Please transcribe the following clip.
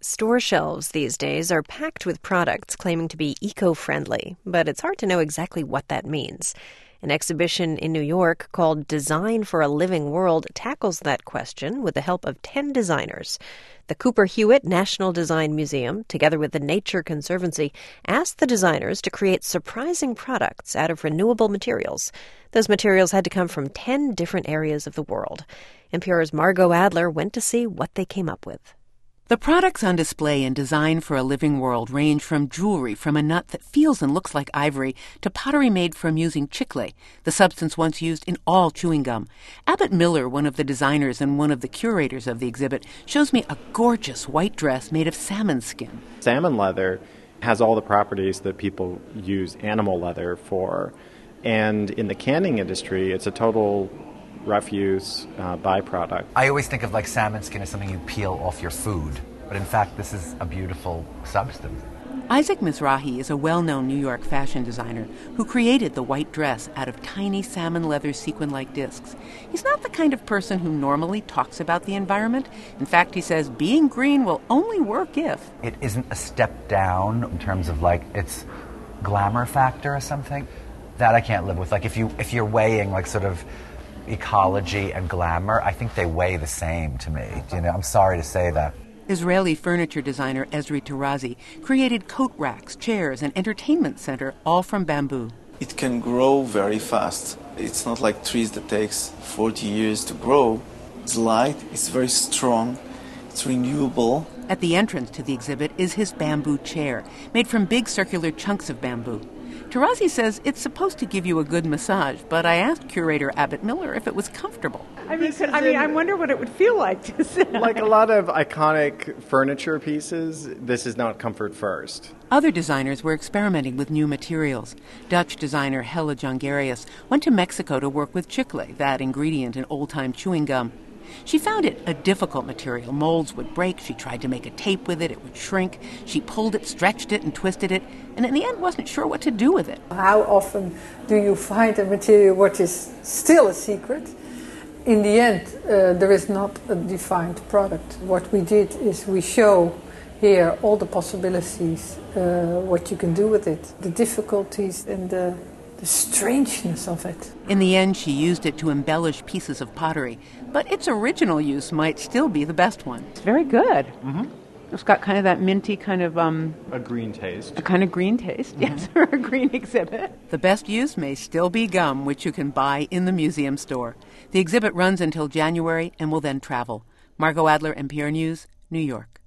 Store shelves these days are packed with products claiming to be eco-friendly, but it's hard to know exactly what that means. An exhibition in New York called Design for a Living World tackles that question with the help of 10 designers. The Cooper Hewitt National Design Museum, together with the Nature Conservancy, asked the designers to create surprising products out of renewable materials. Those materials had to come from 10 different areas of the world. NPR's Margot Adler went to see what they came up with. The products on display in Design for a Living World range from jewelry from a nut that feels and looks like ivory to pottery made from using chicle, the substance once used in all chewing gum. Abbott Miller, one of the designers and one of the curators of the exhibit, shows me a gorgeous white dress made of salmon skin. Salmon leather has all the properties that people use animal leather for. And in the canning industry, it's a total refuse byproduct. I always think of salmon skin as something you peel off your food, but in fact this is a beautiful substance. Isaac Mizrahi is a well-known New York fashion designer who created the white dress out of tiny salmon leather sequin-like discs. He's not the kind of person who normally talks about the environment. In fact, he says being green will only work if it isn't a step down in terms of its glamour factor or something. That I can't live with. If you're weighing sort of ecology and glamour, I think they weigh the same to me. I'm sorry to say that. Israeli furniture designer Ezri Tarazi created coat racks, chairs, and entertainment center, all from bamboo. It can grow very fast. It's not like trees that takes 40 years to grow. It's light, it's very strong, it's renewable. At the entrance to the exhibit is his bamboo chair, made from big circular chunks of bamboo. Tarazi says it's supposed to give you a good massage, but I asked curator Abbott Miller if it was comfortable. I wonder what it would feel like to sit. Like a lot of iconic furniture pieces, this is not comfort first. Other designers were experimenting with new materials. Dutch designer Hella Jongerius went to Mexico to work with chicle, that ingredient in old-time chewing gum. She found it a difficult material. Molds would break. She tried to make a tape with it. It would shrink. She pulled it, stretched it, and twisted it, and in the end wasn't sure what to do with it. How often do you find a material which is still a secret? In the end, there is not a defined product. What we did is we show here all the possibilities, what you can do with it, the difficulties and the strangeness of it. In the end, she used it to embellish pieces of pottery, but its original use might still be the best one. It's very good. Mm-hmm. It's got kind of that minty kind of... a green taste. A kind of green taste, yes, for a green exhibit. The best use may still be gum, which you can buy in the museum store. The exhibit runs until January and will then travel. Margot Adler, NPR News, New York.